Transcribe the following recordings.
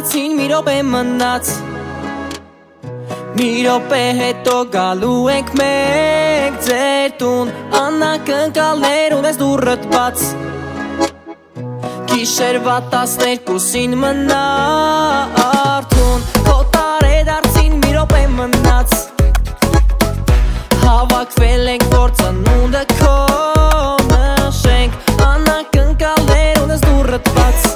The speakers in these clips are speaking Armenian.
դարձին մի րոպե մնաց Մի րոպե հետո գալու ենք մեկ ձեր տուն Անակնկալներ ունես դուռդ բաց Գիշերվա 12-ին մնա արթուն Քո տարեդարձին մի րոպե մնաց Հավաքվել ենք որ ծնունդը քո նշենք Անակնկալներ ունես դուռդ բաց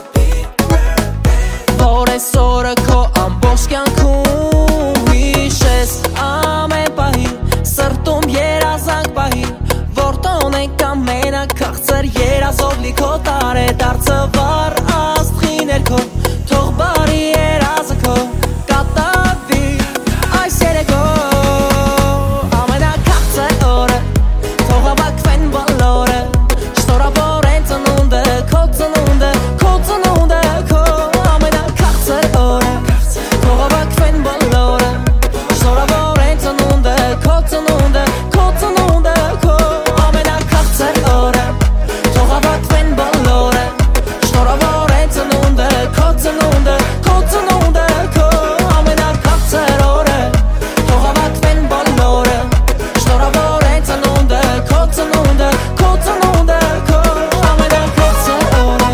Որ այս օրը քո ամբողջ կյանքում հիշես Ամեն պահի սրտում երազանք պահի Որ տոնենք ամենաքաղցր երազով լի քո տարեդարձը վառ աստղի ներքո Թող բարի երազը քո կատարվի այս երեկո Ամենաքաղցր օրը թող հավաքվեն բոլորը Շնորհավոր են ծնունդը քո ծնունդը քո ծնունդը քո Ամենաքաղցր օրը թող հավաքվեն բոլորը Շնորհավոր են ծնունդը քո ծնունդը քո ծնունդը քո Ամենաքաղցր օրը թող հավաքվեն բոլորը Շնորհավոր են ծնունդը քո ծնունդը քո ծնունդը քո Ամենաքաղցր օրը թող հավաքվեն բոլորը Շնորհավոր են ծնունդը քո ծնունդը քո ծնունդը քո Ամենաքաղցր օրը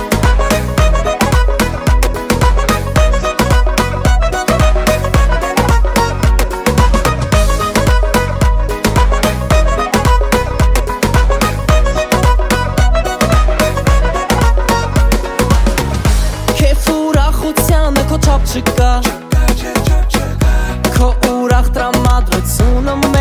Քեֆ ուրախությանը քո չափ չկա Քո ուրախ տրամադրությունը